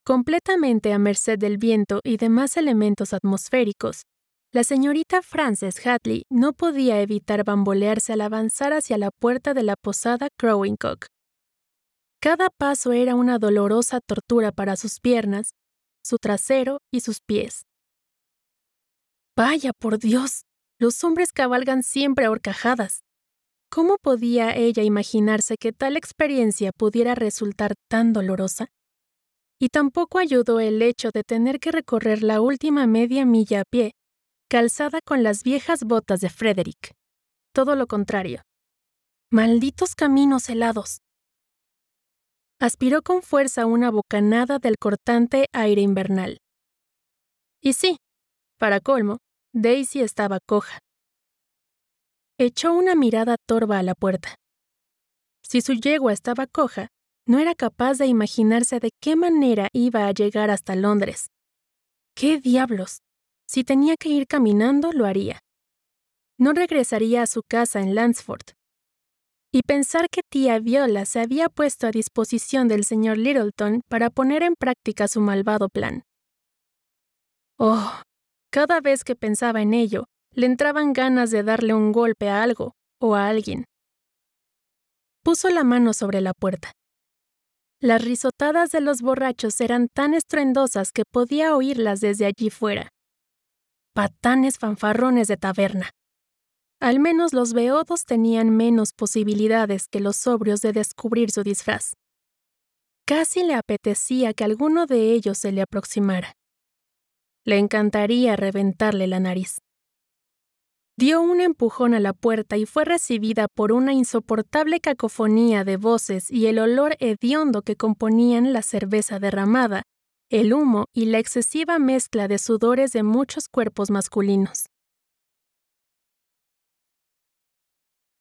Completamente a merced del viento y demás elementos atmosféricos, la señorita Frances Hadley no podía evitar bambolearse al avanzar hacia la puerta de la posada Crowing Cock. Cada paso era una dolorosa tortura para sus piernas, su trasero y sus pies. ¡Vaya, por Dios! Los hombres cabalgan siempre a horcajadas. ¿Cómo podía ella imaginarse que tal experiencia pudiera resultar tan dolorosa? Y tampoco ayudó el hecho de tener que recorrer la última media milla a pie, calzada con las viejas botas de Frederick. Todo lo contrario. ¡Malditos caminos helados! Aspiró con fuerza una bocanada del cortante aire invernal. Y sí, para colmo, Daisy estaba coja. Echó una mirada torva a la puerta. Si su yegua estaba coja, no era capaz de imaginarse de qué manera iba a llegar hasta Londres. ¡Qué diablos! Si tenía que ir caminando, lo haría. No regresaría a su casa en Lansford. Y pensar que tía Viola se había puesto a disposición del señor Littleton para poner en práctica su malvado plan. ¡Oh! Cada vez que pensaba en ello, le entraban ganas de darle un golpe a algo o a alguien. Puso la mano sobre la puerta. Las risotadas de los borrachos eran tan estruendosas que podía oírlas desde allí fuera. Patanes fanfarrones de taberna. Al menos los beodos tenían menos posibilidades que los sobrios de descubrir su disfraz. Casi le apetecía que alguno de ellos se le aproximara. Le encantaría reventarle la nariz. Dio un empujón a la puerta y fue recibida por una insoportable cacofonía de voces y el olor hediondo que componían la cerveza derramada, el humo y la excesiva mezcla de sudores de muchos cuerpos masculinos.